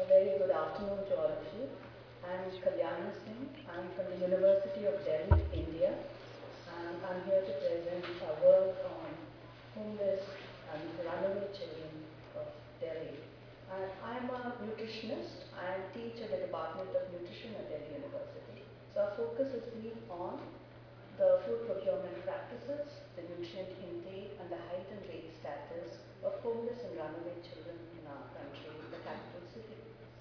A very good afternoon to all of you. I'm Kalyani Singh. I'm from the University of Delhi, India, and I'm here to present our work on homeless and runaway children of Delhi. And I'm a nutritionist. I teach at the Department of Nutrition at Delhi University. So our focus has been on the food procurement practices, the nutrient intake, and the height and weight status of homeless and runaway children in our country, the capital city.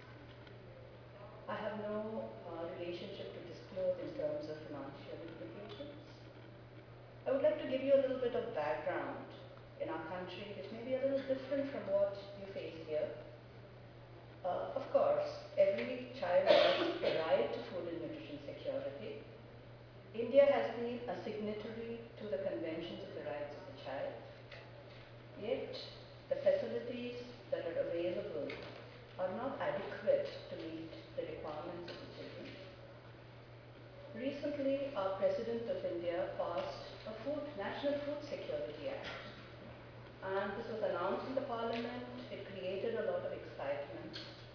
I have no relationship to disclose in terms of financial implications. I would like to give you a little bit of background in our country, which may be a little different from what you face here. Of course, every child has a right to food and nutrition security. India has been a signatory to the Conventions of the Rights of the Child, yet the facilities that are available are not adequate to meet the requirements of the children. Recently, our President of India passed a National Food Security Act, and this was announced in the Parliament. It created a lot of excitement,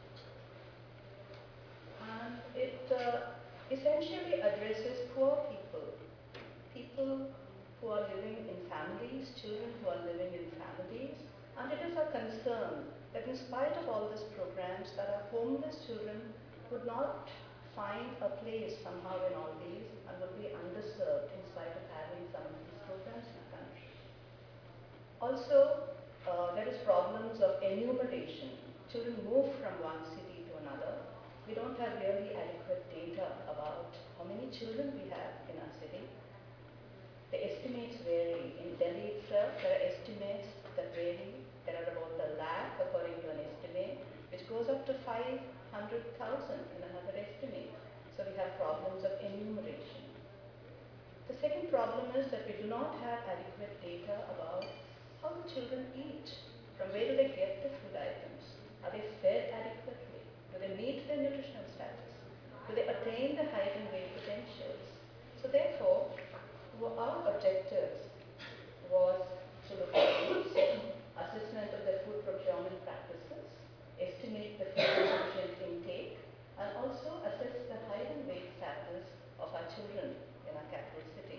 and it essentially addresses poor people, people who are living in families, children who are living in families, and it is a concern that in spite of all these programs, that our homeless children would not find a place somehow in all these and would be underserved in spite of having some of these programs in our country. Also, there is problems of enumeration. Children move from one city to another. We don't have really adequate data about how many children we have in our city. The estimates vary. In Delhi itself, there are estimates that vary. There are about a lakh, according to an estimate, which goes up to 500,000 in another estimate. So we have problems of enumeration. The second problem is that we do not have adequate data about how the children eat. From where do they get the food items? Are they fed adequately? Do they meet their nutritional status? Do they attain the height and weight potentials? So therefore, our objectives was to look at these, assessment of their food procurement practices, estimate the food and nutrient intake, and also assess the height and weight status of our children in our capital city.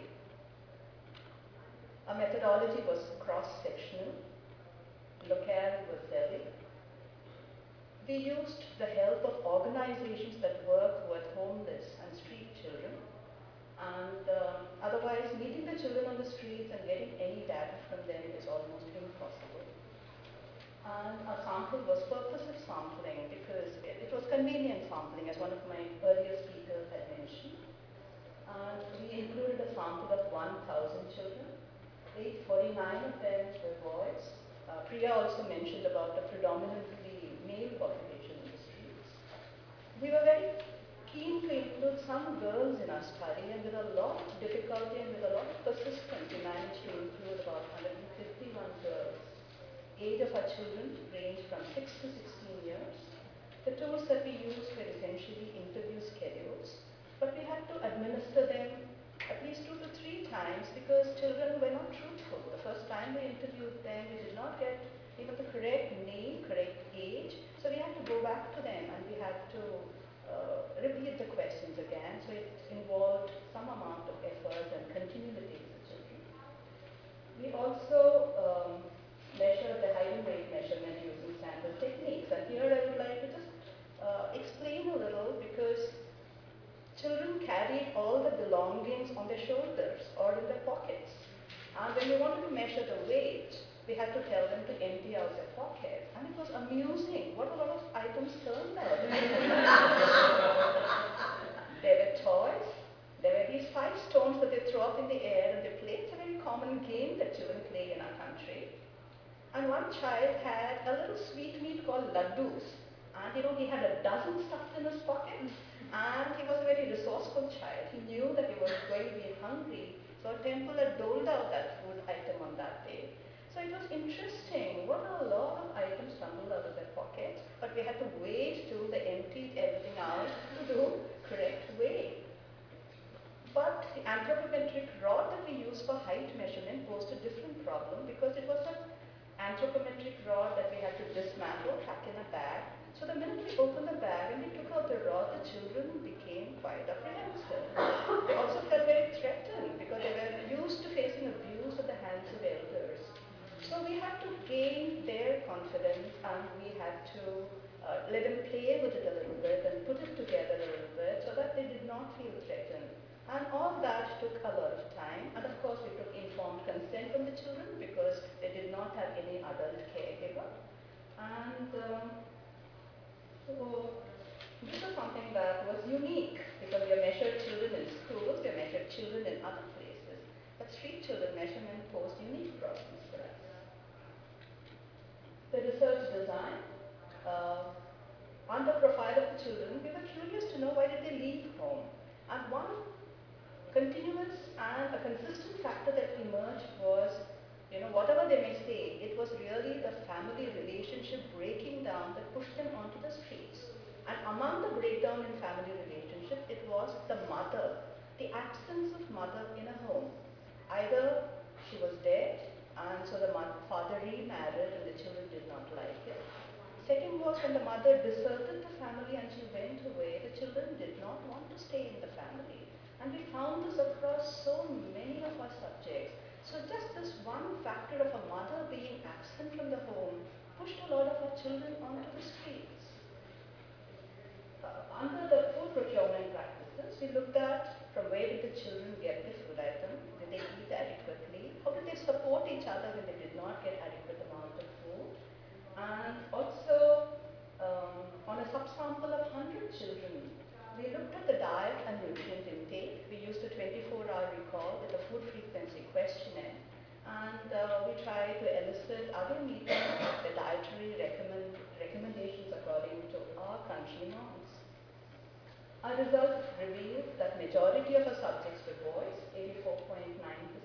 Our methodology was cross-sectional. Locale was Delhi. We used the help of organizations that work with homeless and street children, and otherwise meeting the children on the streets and getting any data from them is almost impossible. And our sample was purposive sampling because it was convenient sampling, as one of my earlier speakers had mentioned. And we included a sample of 1,000 children. 849 of them were boys. Priya also mentioned about the predominantly male population in the streets. We were very keen to include some girls in our study, and with a lot of difficulty and with a lot of persistence, we managed to include about 151 girls. Age of our children ranged from 6 to 16 years. The tools that we used were essentially interview schedules, but we had to administer them at least 2 to 3 times because children were not truthful. The first time we interviewed them, we did not get even the correct name, correct age, so we had to go back to them and we had to repeat the questions again, so it involved some amount of effort and continuity with the children. We also measured the height and weight measurement using standard techniques, and here I would like to just explain a little because children carried all the belongings on their shoulders or in their pockets. And when we wanted to measure the weight, we had to tell them to empty out their pockets. And it was amusing what a lot of items turned out. There were toys, there were these 5 stones that they throw up in the air and they play. It's a very common game that children play in our country. And one child had a little sweetmeat called laddus. And he had a dozen stuffed in his pocket. And he was a very resourceful child. He knew that he was going to be hungry. So a temple had doled out that food item on that day. So it was interesting. What a lot of items tumbled out of their pockets. But we had to wait till they emptied everything out to do correct weight. But the anthropometric rod that we used for height measurement posed a different problem because it was an anthropometric rod that we had to dismantle, pack in a bag, So the minute we opened the bag and we took out the rod, the children became quite apprehensive. They also felt very threatened because they were used to facing abuse at the hands of elders. So we had to gain their confidence and we had to let them play with it a little bit and put it together a little bit so that they did not feel threatened. And all that took a lot of time. And of course, we took informed consent from the children because they did not have any adult caregiver. And so this was something that was unique because we measured children in schools, we measured children in other places. But street children measurement posed unique problems for us. The research design and the profile of the children, we were curious to know why did they leave home. And one continuous and a consistent factor that emerged was, whatever they may say, it was really the family relationship breaking down that pushed them onto the streets. And among the breakdown in family relationship, it was the mother, the absence of mother in a home. Either she was dead, and so the father remarried and the children did not like it. Second was when the mother deserted the family and she went away, the children did not want to stay in the family. And we found this across so many of our subjects. So just this one factor of a mother being absent from the home pushed a lot of our children onto the streets. Under the food procurement practices, we looked at from where did the children get the food item, did they eat adequately, how did they support each other when they did not get adequate amount of food, and also on a subsample of 100 children, we looked at the diet and nutrient intake. We used a 24-hour recall with a food frequency questionnaire, and we tried to elicit other meeting the dietary recommendations according to our country norms. Our results revealed that majority of our subjects were boys, 84.9%.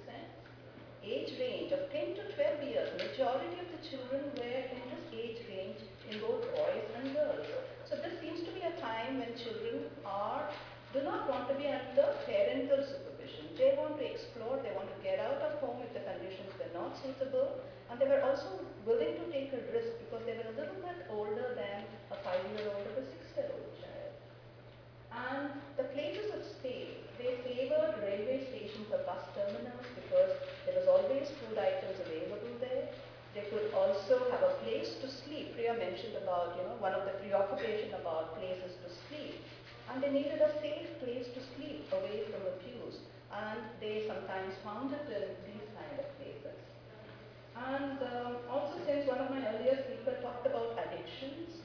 Age range of 10 to 12 years, majority of the children were in this age range in both boys and girls. So this seems to be a time when children do not want to be under parental supervision. They want to explore, they want to get out of home if the conditions were not suitable, and they were also willing to take a risk because they were a little bit older than a 5-year-old or a 6-year-old child. And the places of stay, they favored railway stations or bus terminals because there was always food items available there. They could also have a place to sleep. Priya mentioned about, one of the preoccupation about places to sleep. And they needed a safe place to sleep away from abuse. And they sometimes found it in these kind of places. And also, since one of my earlier speakers talked about addictions,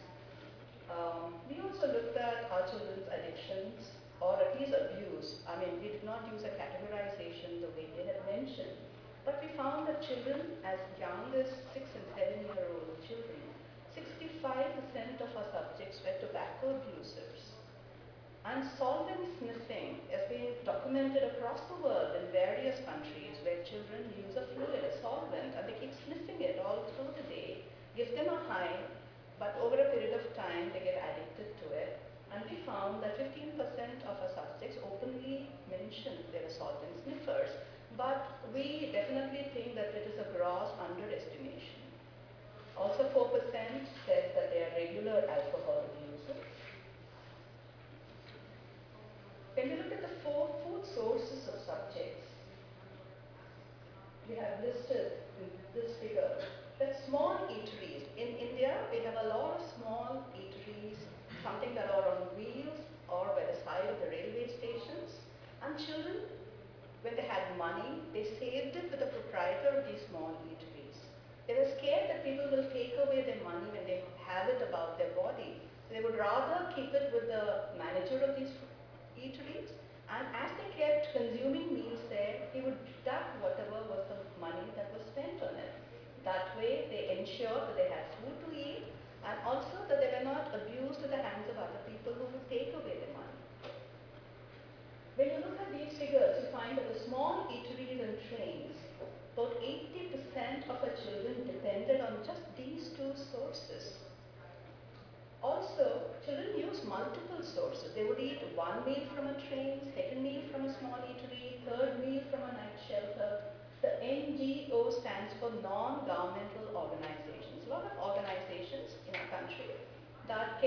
we also looked at our children's addictions, or at least abuse. I mean, we did not use a categorization the way they had mentioned. But we found that children as young as 6 and 7-year-old children, 65% of our subjects were tobacco abusers. And solvent sniffing has been documented across the world in various countries where children use a fluid, a solvent, and they keep sniffing it all through the day, gives them a high, but over a period of time they get addicted to it. And we found that 15% of our subjects openly mentioned they were solvent sniffers, but we definitely think that it is a gross underestimation. Also 4% said that they are regular alcohol abusers. When we look at the 4 food sources of subjects, we have listed in this figure that small eateries. In India, we have a lot of small eateries, something that are on wheels or by the side of the railway stations. And children, when they had money, they saved it with the proprietor of these small eateries. They were scared that people will take away their money when they have it about their body. They would rather keep it with the manager of these eateries, and as they kept consuming meals there, he would deduct whatever was the money that was spent on it. That way, they ensured that they had food to eat, and also that they were not abused at the hands of other people who would take away their money. When you look at these figures, you find that the small eateries and trains, about 80% of our children depended on just these 2 sources. Also, children use multiple sources. They would eat 1 meal from a train, 2nd meal from a small eatery, 3rd meal from a night shelter. The NGO stands for non-governmental organizations. A lot of organizations in our country that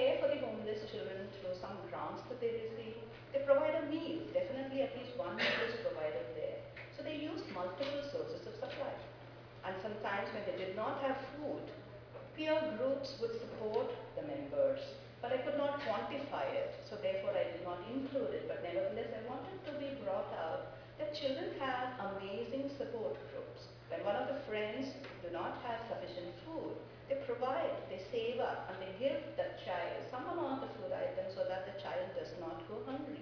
when they did not have food, peer groups would support the members. But I could not quantify it, so therefore I did not include it. But nevertheless, I wanted to be brought out that children have amazing support groups. When one of the friends do not have sufficient food, they provide, they save up, and they give the child some amount of food items so that the child does not go hungry.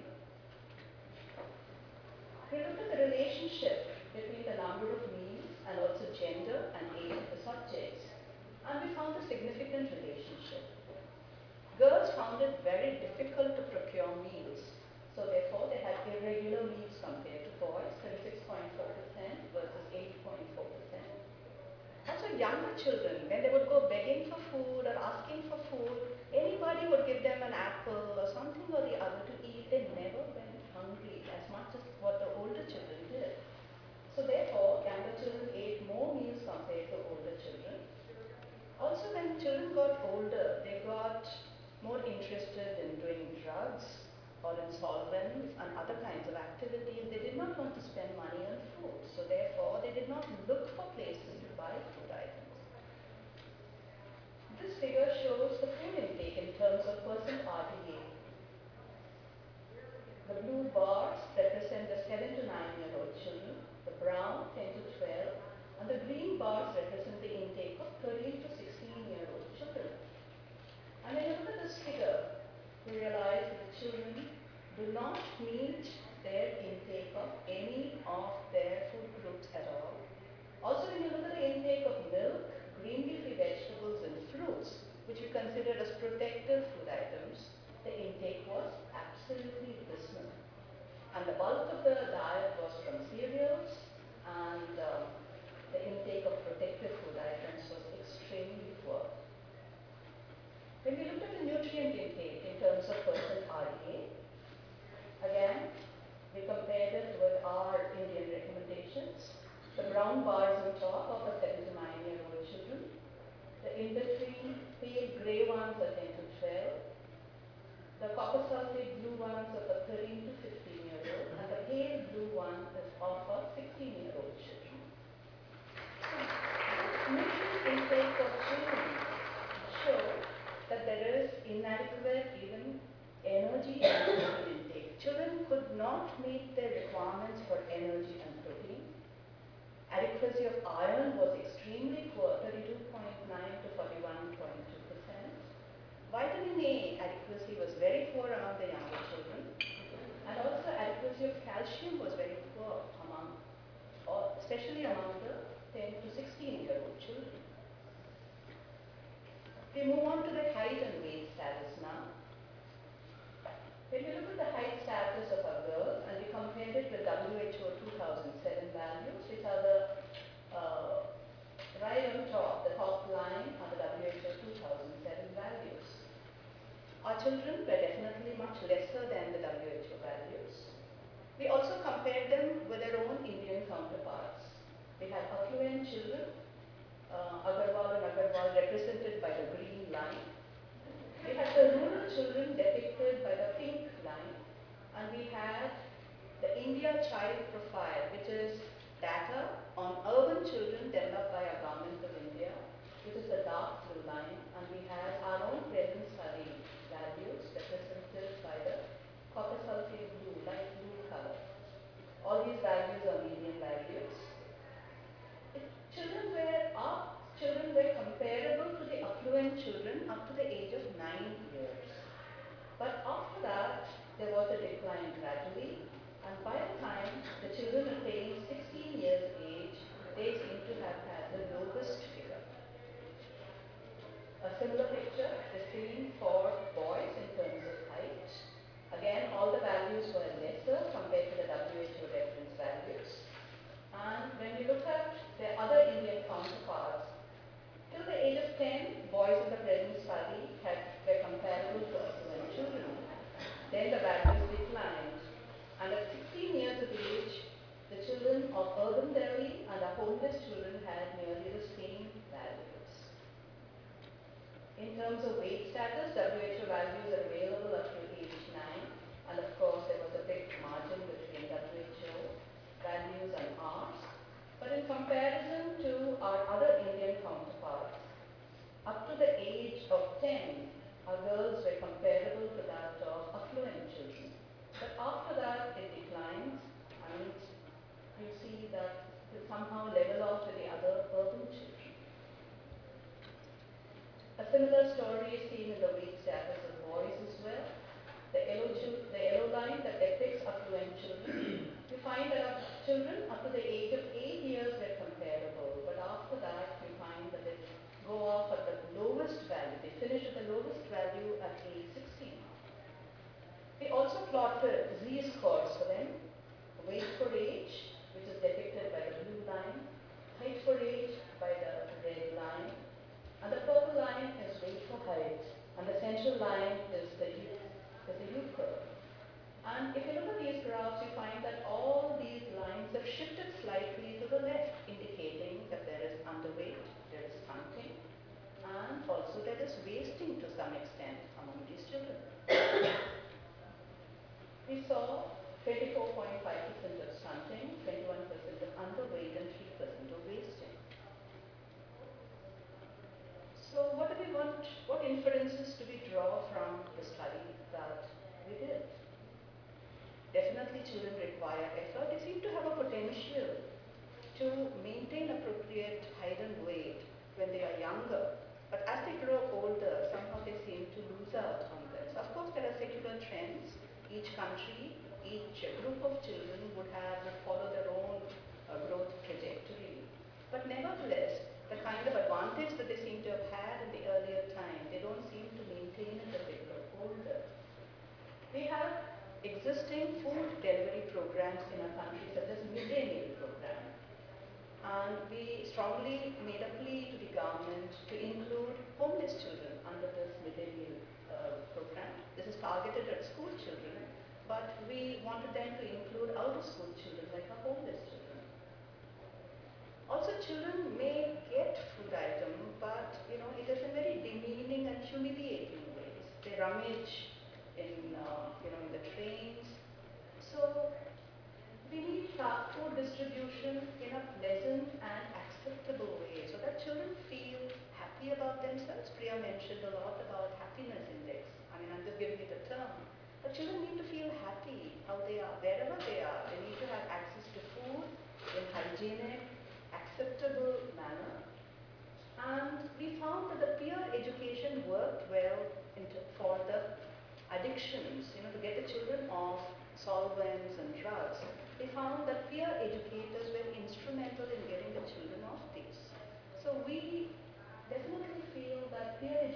We looked at the relationship between the number of meals and also gender and age of the subjects. And we found a significant relationship. Girls found it very difficult to procure meals. So therefore, they had irregular meals compared to boys, 36.4% versus 8.4%. Also, younger children, when they would go begging for food or asking for food, anybody would give them an apple or something or the other to eat. They never went hungry as much as what the older children did. So therefore, younger children ate more meals compared to older children. Also, when children got older, they got more interested in doing drugs or in solvents and other kinds of activities. They did not want to spend money on food. So therefore, they did not look for places to buy food items. This figure shows the food intake in terms of percent RDA. The blue bars represent the 7 to 9-year-old children, the brown 10 to 12, and the green bars represent the intake of 13 to 16-year-old children. And when you look at this figure, we realize that the children do not meet their intake of any of their food groups at all. Also, when you look at the intake of milk, green leafy vegetables and fruits, which we consider as protective food items, the intake was absolutely abysmal. And the bulk of the diet was from cereals, and the intake of protective food items was extremely poor. When we looked at the nutrient intake in terms of percent RDA, again, we compared it with our Indian recommendations. The brown bars on top are for 7 to 9-year-old children. The in-between pale grey ones are 10 to 12. The copper sulfate blue ones are for 13 to 15-year-old, and the pale blue one is for 16-year-old children. So, this nutrient intake of children show that there is inadequate even energy and protein intake. Children could not meet their requirements for energy and protein. Adequacy of iron was extremely poor, 32.9 to 41.2%. Vitamin A adequacy was very poor among the younger children. And also adequacy of calcium was very poor among, especially among the 10 to 16-year-old children. We move on to the height and weight status now. When we look at the height status of our girls and we compare it with WHO 2007 values, which are the right on top, the top line are the WHO 2007 values. Our children were definitely much lesser than the WHO values. We also compared them with their own Indian counterparts. We had affluent children, Agarwal and Agarwal represented by the green line. We had the rural children depicted by the pink line, and we had the India Child Profile, which is data on urban children developed by our Government of India, which is the dark blue line, and we had our own present study values represented by the copper sulfate blue, light blue color. All these values are median values. Children were comparable to the affluent children up to the age of 9 years. But after that, there was a decline gradually, and by the time the children attained 16 years of age, they seem to have had the lowest figure. A similar picture is seen for boys in terms of height. Again, all the values were lesser compared to the WHO reference values. And when we look at the other Indian counterparts, till the age of 10, boys in the present study were comparable to affluent children. Then the values declined. And at 16 years of age, the children of urban Delhi and the homeless children had nearly the same values. In terms of weight status, WHO values are available up to age 9. And of course, there was a big margin between WHO values and ours. But in comparison to our other Indian counterparts, up to the age of 10, our girls were comparable to that of affluent children. But after that, it declines, and you see that it somehow level off with the other urban children. A similar story is seen in the wage status of boys as well. The yellow line that depicts affluent children, you find that our children up to the age of 8 years were comparable, but after that you find that they go off at the lowest value. They finish at the lowest value at age 16. We also plotted z-scores for them: weight for age, which is depicted by the blue line, height for age by the red line, and the purple line is weight for height, and the central line is the youth curve. And if you look at these graphs, you find that all these lines have shifted slightly to the left, indicating that there is underweight, there is stunting, and also there is wasting to some extent among these children. We saw 24.5% of stunting, 21% of underweight, and 3% of wasting. So what do we want, what inferences do we draw from the study that we did? Definitely children require effort. They seem to have a potential to maintain appropriate height and weight when they are younger. But as they grow older, somehow they seem to lose out on this. Of course, there are secular trends. Each country, each group of children would follow their own growth trajectory. But nevertheless, the kind of advantage that they seem to have had in the earlier time, they don't seem to maintain it as they grow older. We have existing food delivery programs in our country, such as midday meal program. And we strongly made a plea to the government to include homeless children under this midday meal program. This is targeted at school children, but we wanted them to include out-of-school children, like our homeless children. Also, children may get food item, but it is in very demeaning and humiliating ways. They rummage in the trains. So we need food distribution in a pleasant and acceptable way so that children feel happy about themselves. Priya mentioned a lot about happiness index. I mean, I'm just giving it a term. But children need to feel happy how they are, wherever they are. They need to have access to food in hygienic, acceptable manner. And we found that the peer education worked well for the addictions, to get the children off solvents and drugs. We found that peer educators were instrumental in getting the children off these. So we definitely feel that peer